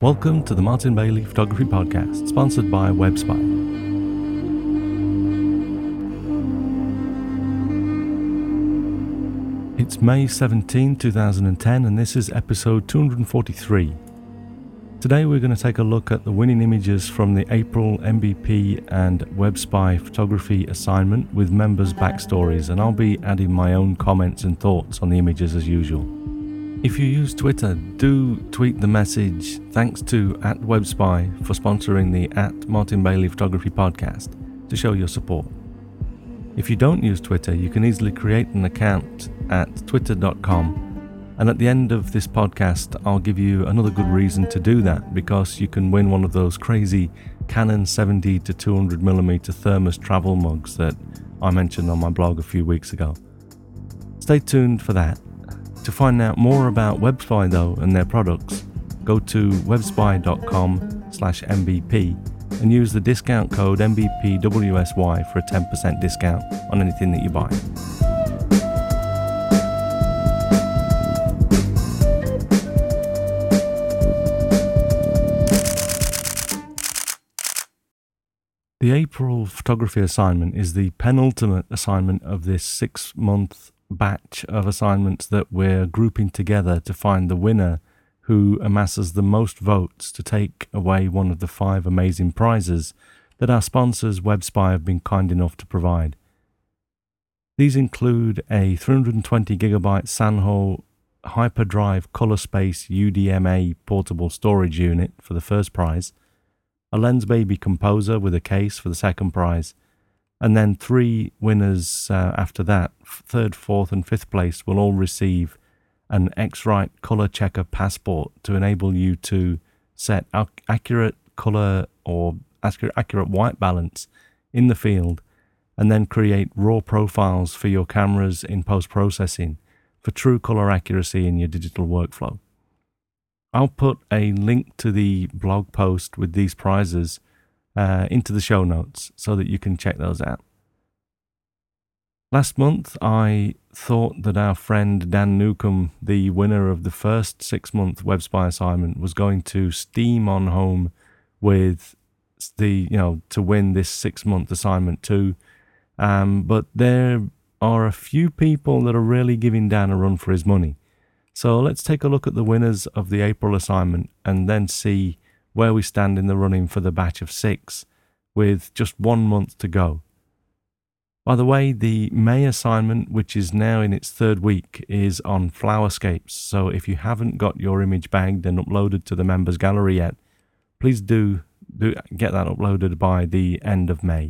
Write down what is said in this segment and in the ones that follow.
Welcome to the Martin Bailey Photography Podcast, sponsored by WebSpy. It's May 17, 2010, and this is episode 243. Today we're going to take a look at the winning images from the April MVP and WebSpy photography assignment with members' backstories, and I'll be adding my own comments and thoughts on the images as usual. If you use Twitter, do tweet the message thanks to @WebSpy for sponsoring the @Martin Bailey Photography Podcast to show your support. If you don't use Twitter, you can easily create an account at twitter.com, and at the end of this podcast I'll give you another good reason to do that, because you can win one of those crazy Canon 70 to 200mm thermos travel mugs that I mentioned on my blog a few weeks ago. Stay tuned for that. To find out more about WebSpy though and their products, go to webspy.com/MVP and use the discount code MBPWSY for a 10% discount on anything that you buy. The April photography assignment is the penultimate assignment of this 6-month batch of assignments that we're grouping together to find the winner who amasses the most votes to take away one of the 5 amazing prizes that our sponsors WebSpy have been kind enough to provide. These include a 320GB Sanho Hyperdrive ColorSpace UDMA portable storage unit for the first prize, a Lensbaby Composer with a case for the second prize, and then 3 winners after that, 3rd, 4th and 5th place, will all receive an X-Rite Color Checker Passport to enable you to set accurate color or accurate white balance in the field, and then create raw profiles for your cameras in post-processing for true color accuracy in your digital workflow. I'll put a link to the blog post with these prizes into the show notes so that you can check those out. Last month, I thought that our friend Dan Newcomb, the winner of the first 6-month WebSpy assignment, was going to steam on home with to win this 6-month assignment too. But there are a few people that are really giving Dan a run for his money. So let's take a look at the winners of the April assignment and then see where we stand in the running for the batch of 6, with just 1 month to go. By the way, the May assignment, which is now in its 3rd week, is on Flowerscapes, so if you haven't got your image bagged and uploaded to the members gallery yet, please do get that uploaded by the end of May.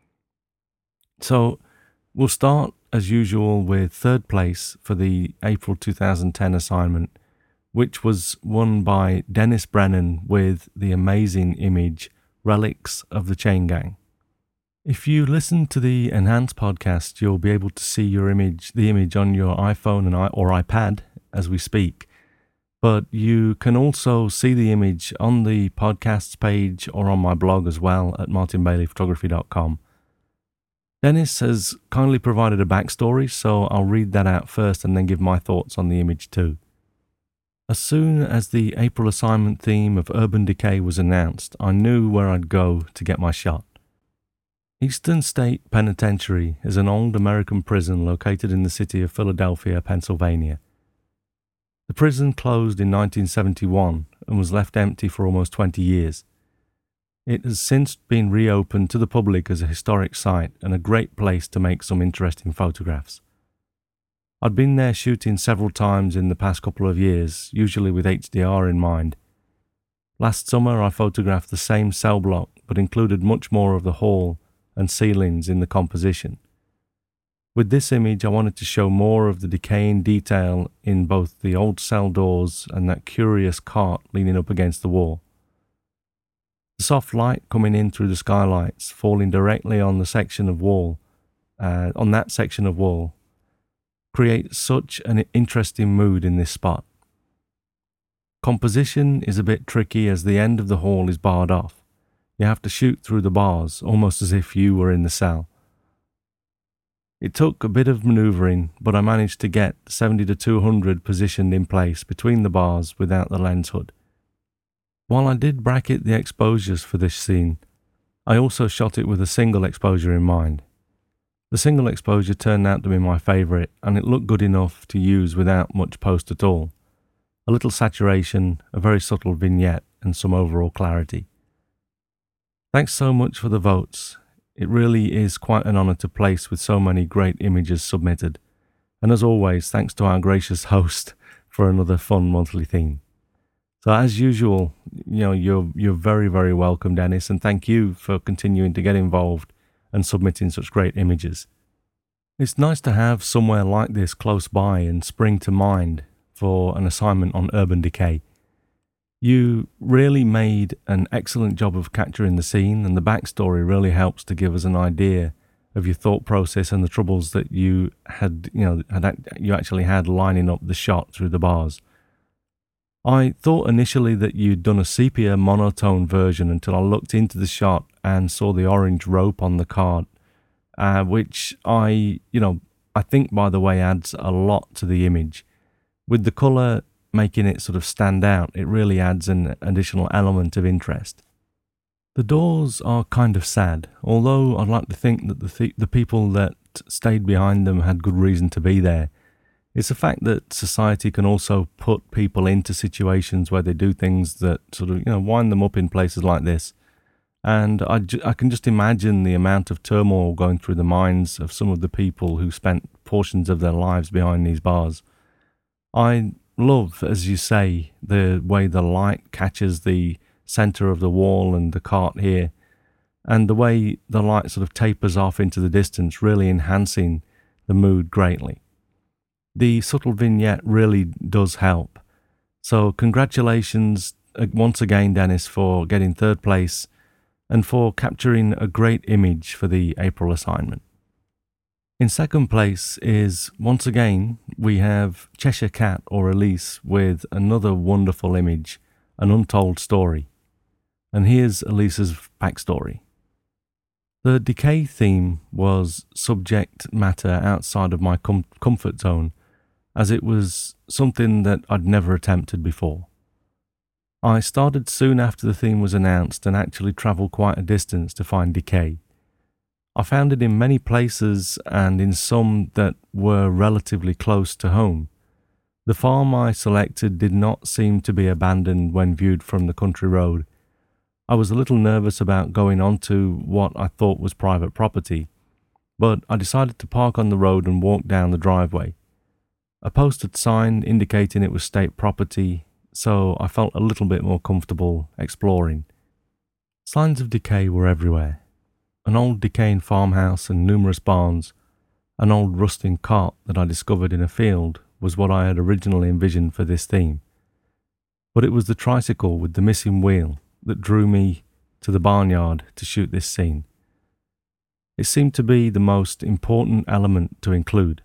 So we'll start as usual with 3rd place for the April 2010 assignment, which was won by Dennis Brennan with the amazing image Relics of the Chain Gang. If you listen to the Enhanced podcast, you'll be able to see the image on your iPhone or iPad as we speak. But you can also see the image on the podcasts page or on my blog as well at martinbaileyphotography.com. Dennis has kindly provided a backstory, so I'll read that out first and then give my thoughts on the image too. As soon as the April assignment theme of urban decay was announced, I knew where I'd go to get my shot. Eastern State Penitentiary is an old American prison located in the city of Philadelphia, Pennsylvania. The prison closed in 1971 and was left empty for almost 20 years. It has since been reopened to the public as a historic site and a great place to make some interesting photographs. I'd been there shooting several times in the past couple of years, usually with HDR in mind. Last summer I photographed the same cell block, but included much more of the hall and ceilings in the composition. With this image I wanted to show more of the decaying detail in both the old cell doors and that curious cart leaning up against the wall. The soft light coming in through the skylights, falling directly on that section of wall, creates such an interesting mood in this spot. Composition is a bit tricky as the end of the hall is barred off. You have to shoot through the bars, almost as if you were in the cell. It took a bit of manoeuvring, but I managed to get 70 to 200 positioned in place between the bars without the lens hood. While I did bracket the exposures for this scene, I also shot it with a single exposure in mind. The single exposure turned out to be my favourite, and it looked good enough to use without much post at all. A little saturation, a very subtle vignette, and some overall clarity. Thanks so much for the votes. It really is quite an honour to place with so many great images submitted. And as always, thanks to our gracious host for another fun monthly theme. So as usual, you're very, very welcome, Dennis, and thank you for continuing to get involved and submitting such great images. It's nice to have somewhere like this close by and spring to mind for an assignment on urban decay. You really made an excellent job of capturing the scene, and the backstory really helps to give us an idea of your thought process and the troubles that you you actually had lining up the shot through the bars. I thought initially that you'd done a sepia monotone version until I looked into the shot and saw the orange rope on the card, which I think, by the way, adds a lot to the image. With the colour making it sort of stand out, it really adds an additional element of interest. The doors are kind of sad, although I'd like to think that the people that stayed behind them had good reason to be there. It's a fact that society can also put people into situations where they do things that sort of, wind them up in places like this. And I can just imagine the amount of turmoil going through the minds of some of the people who spent portions of their lives behind these bars. I love, as you say, the way the light catches the centre of the wall and the cart here, and the way the light sort of tapers off into the distance, really enhancing the mood greatly. The subtle vignette really does help. So congratulations once again, Dennis, for getting third place and for capturing a great image for the April assignment. In second place is, once again, we have Cheshire Cat or Elise with another wonderful image, an untold story. And here's Elise's backstory. The decay theme was subject matter outside of my comfort zone, as it was something that I'd never attempted before. I started soon after the theme was announced and actually travelled quite a distance to find decay. I found it in many places and in some that were relatively close to home. The farm I selected did not seem to be abandoned when viewed from the country road. I was a little nervous about going onto what I thought was private property, but I decided to park on the road and walk down the driveway. A posted sign indicating it was state property, so I felt a little bit more comfortable exploring. Signs of decay were everywhere. An old decaying farmhouse and numerous barns, an old rusting cart that I discovered in a field was what I had originally envisioned for this theme. But it was the tricycle with the missing wheel that drew me to the barnyard to shoot this scene. It seemed to be the most important element to include.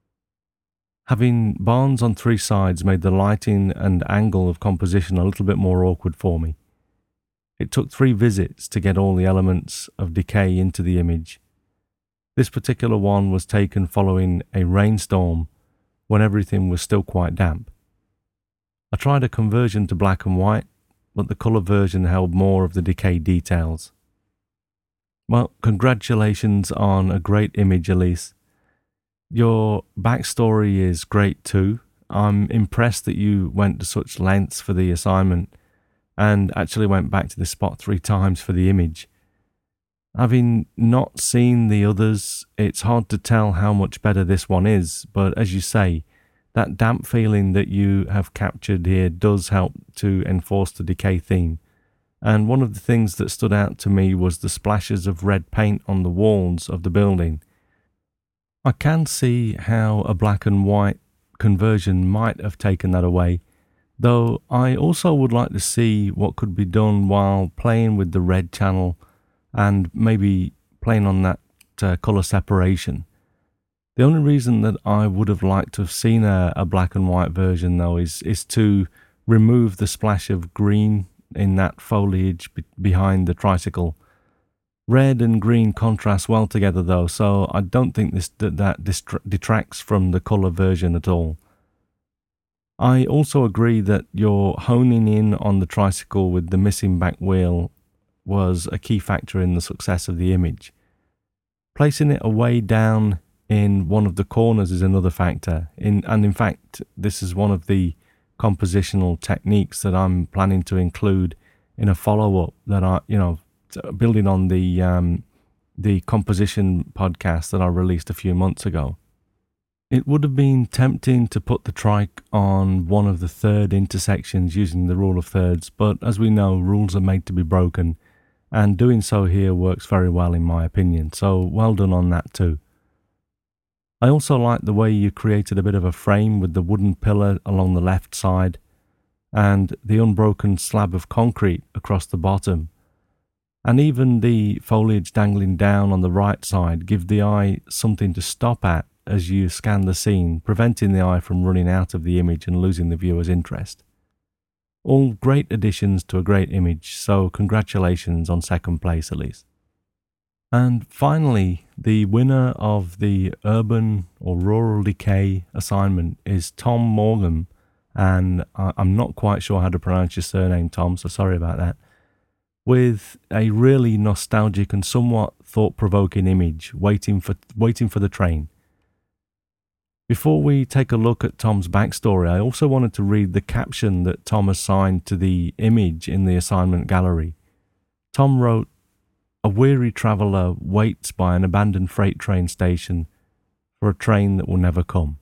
Having barns on three sides made the lighting and angle of composition a little bit more awkward for me. It took 3 visits to get all the elements of decay into the image. This particular one was taken following a rainstorm when everything was still quite damp. I tried a conversion to black and white, but the colour version held more of the decay details. Well, congratulations on a great image, Elise. Your backstory is great too. I'm impressed that you went to such lengths for the assignment and actually went back to the spot 3 times for the image. Having not seen the others, it's hard to tell how much better this one is, but as you say, that damp feeling that you have captured here does help to enforce the decay theme. And one of the things that stood out to me was the splashes of red paint on the walls of the building. I can see how a black and white conversion might have taken that away, though I also would like to see what could be done while playing with the red channel and maybe playing on that colour separation. The only reason that I would have liked to have seen a black and white version though is to remove the splash of green in that foliage behind the tricycle. Red and green contrast well together though, so I don't think that detracts from the colour version at all. I also agree that your honing in on the tricycle with the missing back wheel was a key factor in the success of the image. Placing it away down in one of the corners is another factor. In fact, this is one of the compositional techniques that I'm planning to include in a follow-up that building on the composition podcast that I released a few months ago. It would have been tempting to put the trike on one of the third intersections using the rule of thirds, but as we know, rules are made to be broken, and doing so here works very well in my opinion, so well done on that too. I also like the way you created a bit of a frame with the wooden pillar along the left side and the unbroken slab of concrete across the bottom. And even the foliage dangling down on the right side give the eye something to stop at as you scan the scene, preventing the eye from running out of the image and losing the viewer's interest. All great additions to a great image, so congratulations on second place, Elise. And finally, the winner of the Urban or Rural Decay assignment is Tom Morgan, and I'm not quite sure how to pronounce your surname, Tom, so sorry about that, with a really nostalgic and somewhat thought-provoking image, waiting for the train. Before we take a look at Tom's backstory, I also wanted to read the caption that Tom assigned to the image in the assignment gallery. Tom wrote, "A weary traveller waits by an abandoned freight train station for a train that will never come."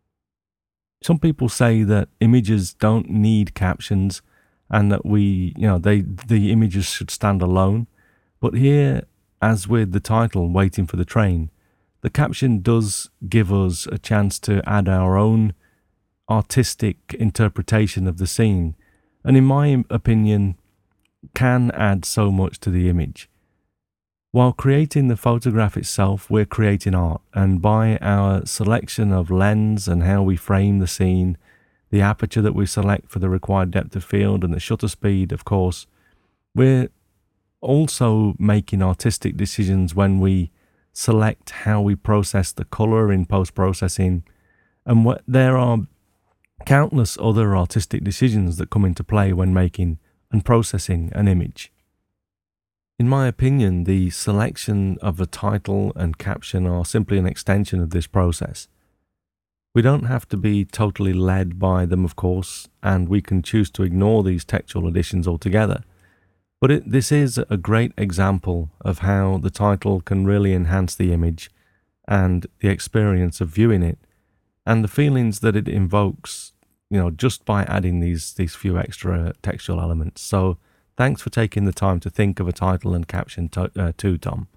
Some people say that images don't need captions and that the images should stand alone. But here, as with the title, Waiting for the Train, the caption does give us a chance to add our own artistic interpretation of the scene, and in my opinion, can add so much to the image. While creating the photograph itself, we're creating art, and by our selection of lens and how we frame the scene, the aperture that we select for the required depth of field and the shutter speed, of course, we're also making artistic decisions when we select how we process the color in post-processing, and there are countless other artistic decisions that come into play when making and processing an image. In my opinion, the selection of a title and caption are simply an extension of this process. We don't have to be totally led by them, of course, and we can choose to ignore these textual additions altogether. But this is a great example of how the title can really enhance the image and the experience of viewing it, and the feelings that it invokes, just by adding these few extra textual elements. So thanks for taking the time to think of a title and caption too, Tom.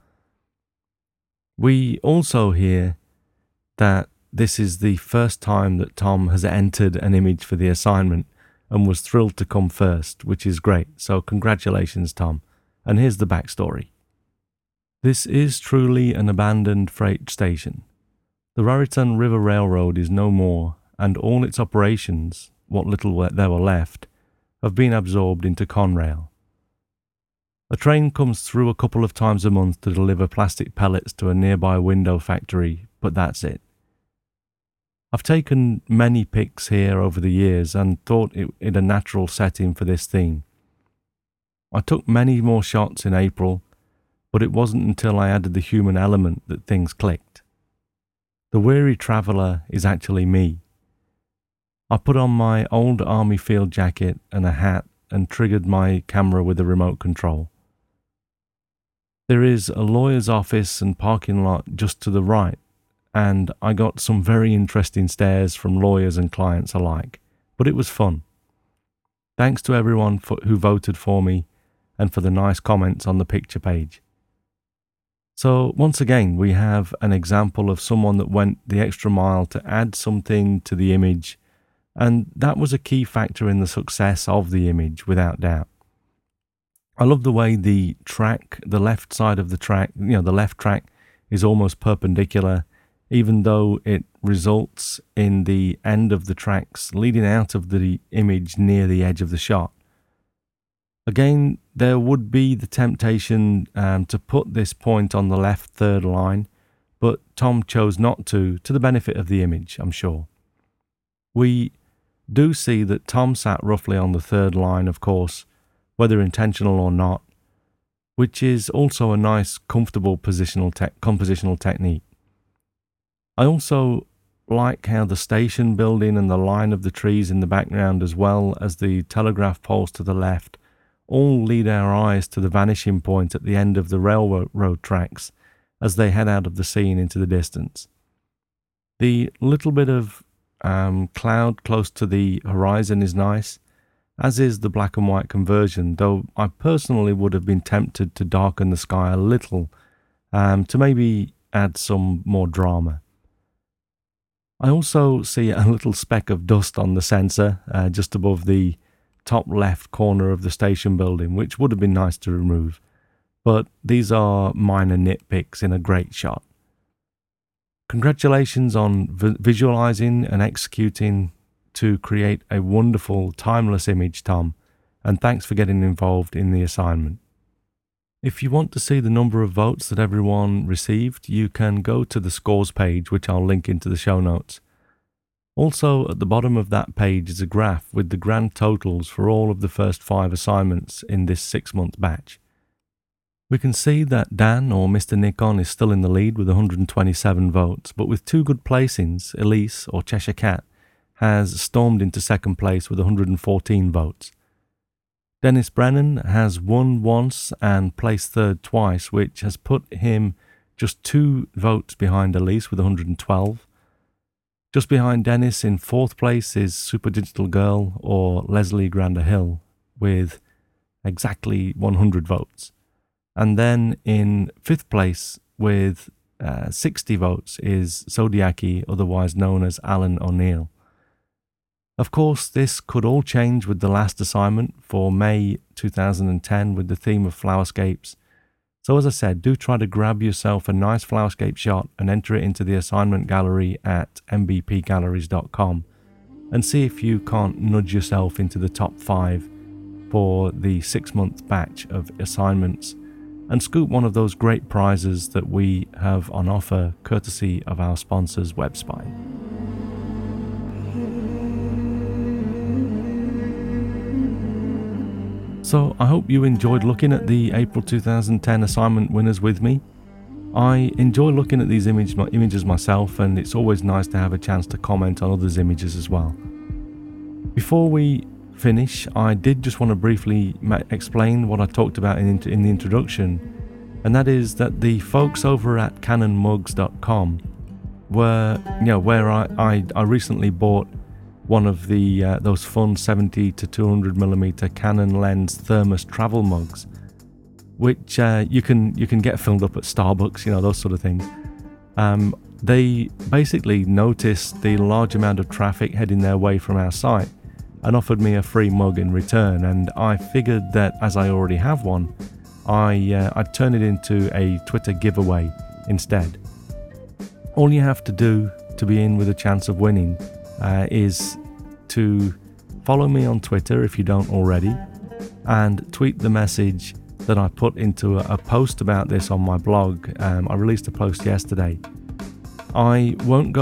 We also hear that this is the first time that Tom has entered an image for the assignment and was thrilled to come first, which is great. So congratulations, Tom. And here's the backstory. This is truly an abandoned freight station. The Raritan River Railroad is no more, and all its operations, what little there were left, have been absorbed into Conrail. A train comes through a couple of times a month to deliver plastic pellets to a nearby window factory, but that's it. I've taken many pics here over the years and thought it a natural setting for this theme. I took many more shots in April, but it wasn't until I added the human element that things clicked. The weary traveller is actually me. I put on my old army field jacket and a hat and triggered my camera with a remote control. There is a lawyer's office and parking lot just to the right, and I got some very interesting stares from lawyers and clients alike, but it was fun. Thanks to everyone who voted for me and for the nice comments on the picture page. So once again, we have an example of someone that went the extra mile to add something to the image, and that was a key factor in the success of the image, without doubt. I love the way the left side of the track, the left track is almost perpendicular, even though it results in the end of the tracks leading out of the image near the edge of the shot. Again, there would be the temptation to put this point on the left third line, but Tom chose not to the benefit of the image, I'm sure. We Do see that Tom sat roughly on the third line, of course, whether intentional or not, which is also a nice, comfortable compositional technique. I also like how the station building and the line of the trees in the background, as well as the telegraph poles to the left, all lead our eyes to the vanishing point at the end of the railroad tracks as they head out of the scene into the distance. The little bit of cloud close to the horizon is nice, as is the black and white conversion, though I personally would have been tempted to darken the sky a little to maybe add some more drama. I also see a little speck of dust on the sensor just above the top left corner of the station building, which would have been nice to remove, but these are minor nitpicks in a great shot. Congratulations on visualizing and executing to create a wonderful, timeless image, Tom, and thanks for getting involved in the assignment. If you want to see the number of votes that everyone received, you can go to the scores page, which I'll link into the show notes. Also, at the bottom of that page is a graph with the grand totals for all of the first 5 assignments in this 6-month batch. We can see that Dan, or Mr. Nikon, is still in the lead with 127 votes, but with 2 good placings, Elise, or Cheshire Cat, has stormed into second place with 114 votes. Dennis Brennan has won once and placed third twice, which has put him just 2 votes behind Elise with 112. Just behind Dennis in fourth place is Super Digital Girl, or Leslie Grander Hill, with exactly 100 votes. And then in fifth place with 60 votes is Zodiaci, otherwise known as Alan O'Neill. Of course, this could all change with the last assignment for May 2010 with the theme of flowerscapes. So as I said, do try to grab yourself a nice flowerscape shot and enter it into the assignment gallery at mbpgalleries.com and see if you can't nudge yourself into the top 5 for the 6-month batch of assignments and scoop one of those great prizes that we have on offer courtesy of our sponsors, WebSpy. So I hope you enjoyed looking at the April 2010 assignment winners with me. I enjoy looking at these images myself, and it's always nice to have a chance to comment on others' images as well. Before we finish, I did just want to briefly explain what I talked about in the introduction, and that is that the folks over at canonmugs.com were, where I recently bought one of the those fun 70 to 200mm Canon lens thermos travel mugs, which you can get filled up at Starbucks, those sort of things. They basically noticed the large amount of traffic heading their way from our site and offered me a free mug in return, and I figured that as I already have one, I'd turn it into a Twitter giveaway instead. All you have to do to be in with a chance of winning is to follow me on Twitter if you don't already, and tweet the message that I put into a post about this on my blog. I released a post yesterday. I won't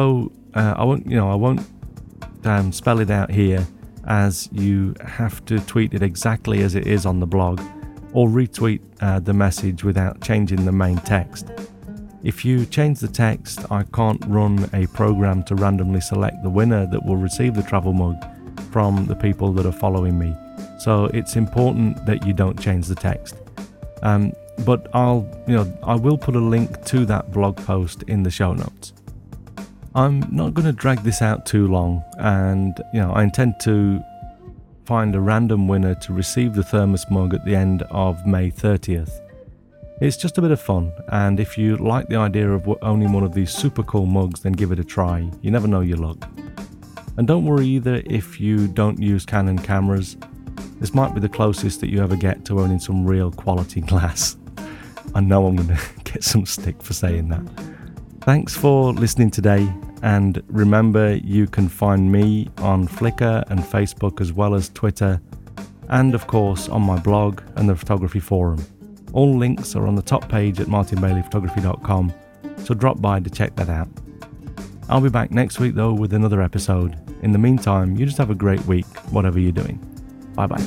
spell it out here, as you have to tweet it exactly as it is on the blog, or retweet the message without changing the main text. If you change the text, I can't run a program to randomly select the winner that will receive the travel mug from the people that are following me. So it's important that you don't change the text. But I will put a link to that blog post in the show notes. I'm not going to drag this out too long, and I intend to find a random winner to receive the thermos mug at the end of May 30th. It's just a bit of fun, and if you like the idea of owning one of these super cool mugs, then give it a try. You never know your luck. And don't worry either if you don't use Canon cameras. This might be the closest that you ever get to owning some real quality glass. I know I'm going to get some stick for saying that. Thanks for listening today, and remember, you can find me on Flickr and Facebook as well as Twitter, and of course on my blog and the photography forum. All links are on the top page at martinbaileyphotography.com, so drop by to check that out. I'll be back next week though with another episode. In the meantime, you just have a great week, whatever you're doing. Bye-bye.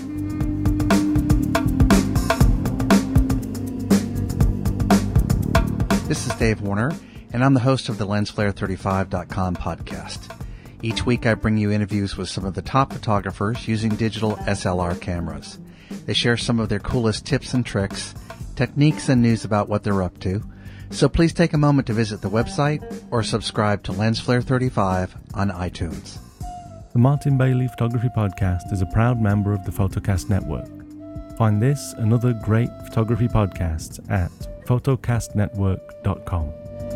This is Dave Warner, and I'm the host of the LensFlare35.com podcast. Each week I bring you interviews with some of the top photographers using digital SLR cameras. They share some of their coolest tips and tricks, techniques and news about what they're up to. So please take a moment to visit the website or subscribe to LensFlare35 on iTunes. The Martin Bailey Photography Podcast is a proud member of the Photocast Network. Find this and other great photography podcasts at photocastnetwork.com.